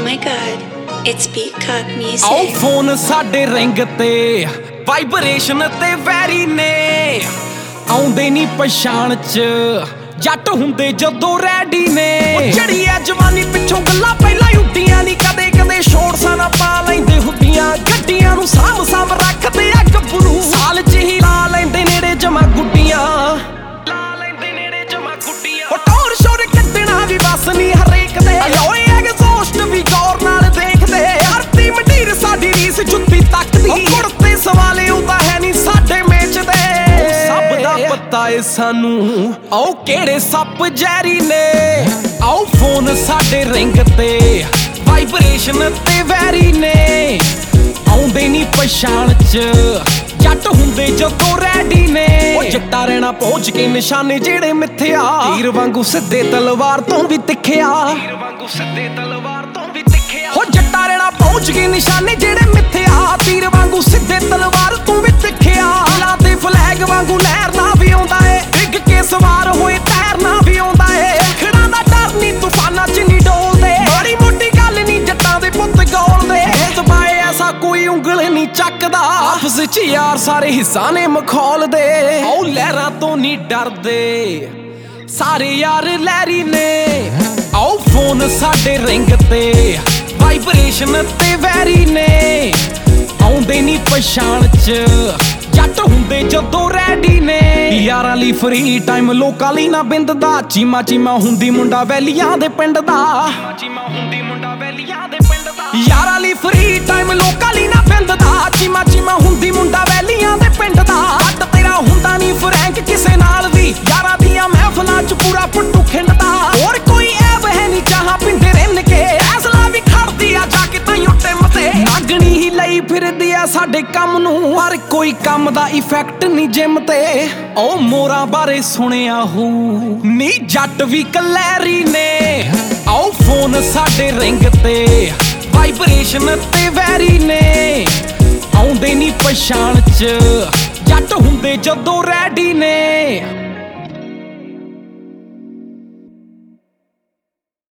my god, it's Peacock music. ਆਓ phone ਸਾਡੇ ring ਤੇ ਵਾਈਬ੍ਰੇਸ਼ਨ ਤੇ ਵੈਰੀ ਨੇ ਆਉਂਦੇ ਨਹੀਂ ਪਛਾਣ ਚ ਜੱਟ ਹੁੰਦੇ ਜਦੋਂ ਰੈਡੀ ਨੇ ਜਿਹੜੀ ਐ ਜਵਾਨੀ ਪਿੱਛੋਂ ਗੱਲਾਂ ਪਹਿਲਾਂ ਉੱਡੀਆਂ ਨਹੀਂ ਕਦੇ ਕਦੇ ਸ਼ੋਰਟਸਾਂ ਨਾ ਪਾ ਲੈਂਦੇ ਹੁੱਡੀਆਂ ਗੱਡੀਆਂ ਨੂੰ ਸਾਂਭ ਸਾਂਭ ਰੱਖਦੇ ਆ ਗੱਭਰੂ ਸਾਲ ਚ ਹੀ ਲਾ ਲੈਂਦੇ ਨੇੜੇ ਜਮਾ ਗੁੱਡੀਆਂ ਟੋਰ ਸ਼ੋਰ ਕੱਢਣਾ ਵੀ ਬਸ ਨਹੀਂ ਹਰੇਕ ਦੇ ਓਏ ਐਗਜ਼ੌਸਟ ਵੀ ਗੌਰ ਨਾਲ ਦੇਖਦੇ ਹਰਤੀ ਮੰਡੀਰ ਸਾਡੀ ਰੀਸ ਜੁੱਤੀ ਤੱਕਦੀ ਕੁੜਤੇ ਸਵਾਲੇ ਉਹਦਾ ਹੈ ਨਹੀਂ ਸਾਡੇ ਮੇਚ ਦੇ ਸਭ ਦਾ ਪਤਾ ਏ ਸਾਨੂੰ ਆਓ ਕਿਹੜੇ ਸੱਪ ਜ਼ਹਿਰੀ ਨੇ ਆਓ ਫੋਨ ਸਾਡੇ ਰਿੰਗ ਤੇ ਵਾਈਬ੍ਰੇਸ਼ਨ ਤੇ ਵੈਰੀ ਨੇ ਆਉਂਦੇ ਨਹੀਂ ਪਛਾਣ ਚ ਜੱਟ ਹੁੰਦੇ ਜਦੋਂ ਰੈਡੀ ਨੇ ਉਹ ਜੱਟਾ ਰਹਿਣਾ ਪਹੁੰਚ ਕੇ ਨਿਸ਼ਾਨੇ ਜਿਹੜੇ ਮਿੱਥਿਆ ਤੀਰ ਵਾਂਗੂ ਸਿੱਧੇ ਤਲਵਾਰ ਤੋਂ ਵੀ ਤਿੱਖਿਆ ਹੋ ਜੱਟਾ ਰਹਿਣਾ ਪਹੁੰਚ ਕੇ ਨਿਸ਼ਾਨੇ ਜਿਹੜੇ ਮਿੱਥਿਆ ਤੀਰ ਵਾਂਗੂ ਸਿੱਧੇ ਤਲਵਾਰ ਤੋਂ ਵੀ ਤਿੱਖਿਆ ਲਾ ਤੇ ਫਲੈਗ ਵਾਂਗੂ ਲਹਿਰ ਨਾ ਵੀ ਆਉਂਦਾ ਏ ਡਿੱਗ ਕੇ ਸਵਾਰ ਹੋਏ ਤੈਰਨਾ ਵੀ ਆਉਂਦਾ ਏ ਖੜਾ ਦਾ ਡਰ ਨਹੀਂ ਤੂਫਾਨਾਂ ਚ ਨਹੀਂ ਡੋਲਦੇ ਬੜੀ ਮੋਟੀ ਗੱਲ ਨਹੀਂ ਜੱਟਾਂ ਦੇ ਪੁੱਤ ਗੋਲਦੇ ਦਬਾਏ ਐਸਾ ਕੋਈ ਉਂਗਲ ਨਹੀਂ ਚੱਕਦਾ ਆਪਸ ਚ ਯਾਰ ਸਾਰੇ ਹਿੱਸਾ ਨੇ ਮਖੌਲਦੇ ਆਓ ਲਹਿਰਾਂ ਤੋਂ ਨਹੀਂ ਡਰਦੇ ਸਾਰੇ ਯਾਰ ਲਹਿਰੀ ਨੇ ਆਓ ਫੋਨ ਸਾਡੇ ਰਿੰਗ ਤੇ ਵਾਈਬ੍ਰੇਸ਼ਨ ਤੇ ਵੈਰੀ ਨੇ ਆਉਂਦੇ ਨਹੀਂ ਪਛਾਣ ਚ ਜੱਟ ਹੁੰਦੇ ਜਦੋਂ ਰੈਡੀ ਨੇ ਯਾਰਾਂ ਲਈ ਫਰੀ ਟਾਈਮ ਲੋਕਾਂ ਲਈ ਨਾ ਬਿੰਦਦਾ ਚੀਮਾ ਚੀਮਾ ਹੁੰਦੀ ਮੁੰਡਾ ਵੈਲੀਆਂ ਦੇ ਪਿੰਡ ਦਾ ਯਾਰਾਂ ਲਈ ਫਰੀ ਟਾਈਮ ਲੋਕਾਂ ਲਈ ਨਾ ਬਿੰਦਦਾ ਚੀਮਾ ਚੀਮਾ ਹੁੰਦੀ ਮੁੰਡਾ ਵੈਲੀਆਂ ਦੇ ਪਿੰਡ ਦਾ ਅੱਡ ਤੇਰਾ ਹੁੰਦਾ ਨਹੀਂ ਫਰੈਂਕ ਕਿਸੇ ਨਾਲ ਵੀ ਯਾਰਾਂ ਦੀਆਂ ਮਹਿਫਲਾਂ ਚ ਪੂਰਾ ਪੁੱਟੂ ਖਿੰਡਦਾ ਹੋਰ ਕੋਈ ਐਬ ਹੈ ਨਹੀਂ ਚਾਹਾਂ ਪਿੰਡੇ ਰਿੰਨ ਕੇ ਐਸਲਾ ਵੀ ਖੜਦੀ ਆ ਜਾ ਕੇ ਤਾਈਂ ਟਿਮ ਤੇ ਨਾਗਣੀ ਹੀ ਲਈ ਫਿਰਦੀ ਆ ਸਾਡੇ ਕੰਮ ਨੂੰ ਹਰ ਕੋਈ ਕੰਮ ਦਾ ਇਫੈਕਟ ਨਹੀਂ ਜਿਮ ਤੇ ਓ ਮੋਰਾਂ ਬਾਰੇ ਸੁਣਿਆ ਹੋ ਨੀ ਜੱਟ ਵੀ ਕਲੈਰੀ ਨੇ ਆਓ ਫੋਨ ਸਾਡੇ ਰਿੰਗ ਤੇ ਵਾਈਬ੍ਰੇਸ਼ਨ ਤੇ ਵੈਰੀ ਨੇ ਆਉਂਦੇ ਨਹੀਂ ਪਛਾਣ ਚ ਜੱਟ ਹੁੰਦੇ ਜਦੋਂ ਰੈਡੀ